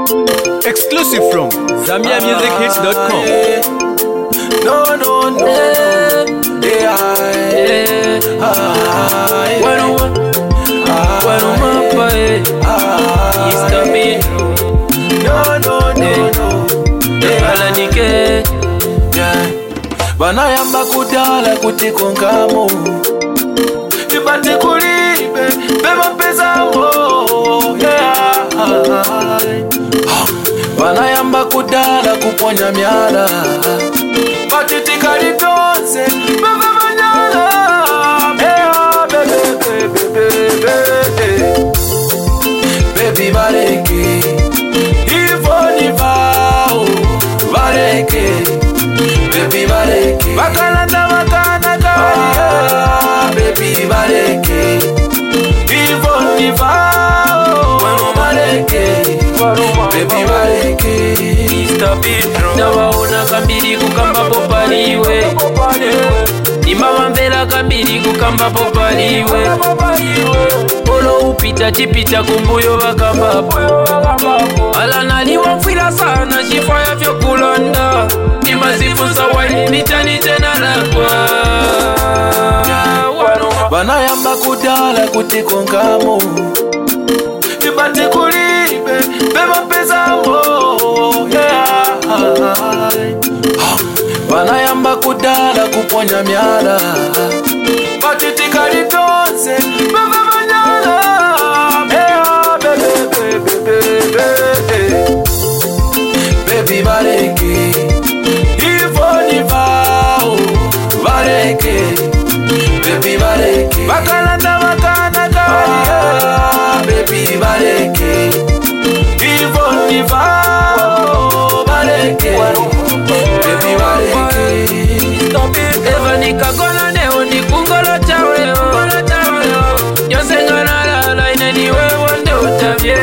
Exclusive from ZambiaMusicHits.com. No. Banayamba kudala kuti konkamo ibati kulibe beba pesamo banayamba kudala kuponya myala batitika litonse beba manyala baby bareke ivoni vao bareke baby bareke bakalanda bakana kaya baby bareke ivoni vao bareke baby bareke ndabaona kambiri kukamba popaliwe nimawambela kambiri kukamba popaliwe olo upita chipita kumbuyo bakambapo ala naliwamfila sana chifaya vyokulonda nimazifunza wali nitani tena lakwa banayamba kudala kuti konkamo ibati kulibe beba pesamo banayamba kudala kuponya myala batitika litonse beba manyala baby bareke ivoni vao bareke baby bareke bakalanda bakana kaya baby bareke ivoni vao bareke baby bareke eva nikakona neo nikungolo chaweo nyosengana lala ineniwe wonde utabye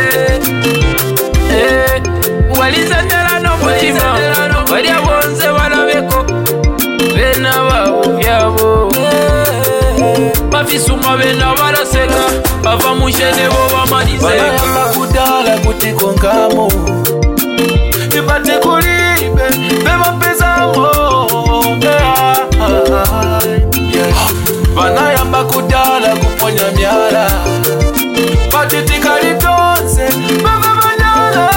walizandela no mutima walya bonze walabeko bena bawo byabo bafisuma bena balaseka bava mushene bo bamalizeka banayamba kudala kuti konkamo ibati kulibe beba pesamo banayamba kudala kuponya myala batitika litonse beba manyala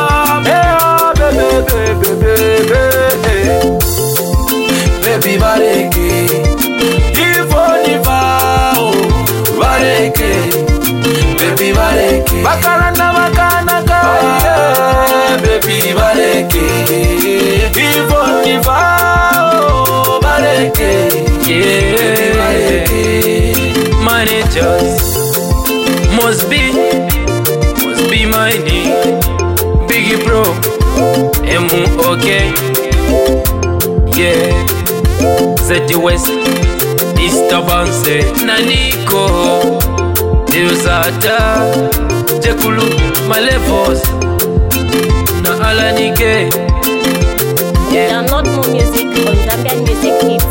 baby bareke ivoni vao bareke baby bareke bakalanda bakana kaya baby bareke ivoni vao bareke baby bareke managers must be my name Biggie Bro M.O.K. Yeah Zeti West Disturbance Naniko Deusata Jekulu Malevos Na Alanike Download more music on ZambianMusicHits.com.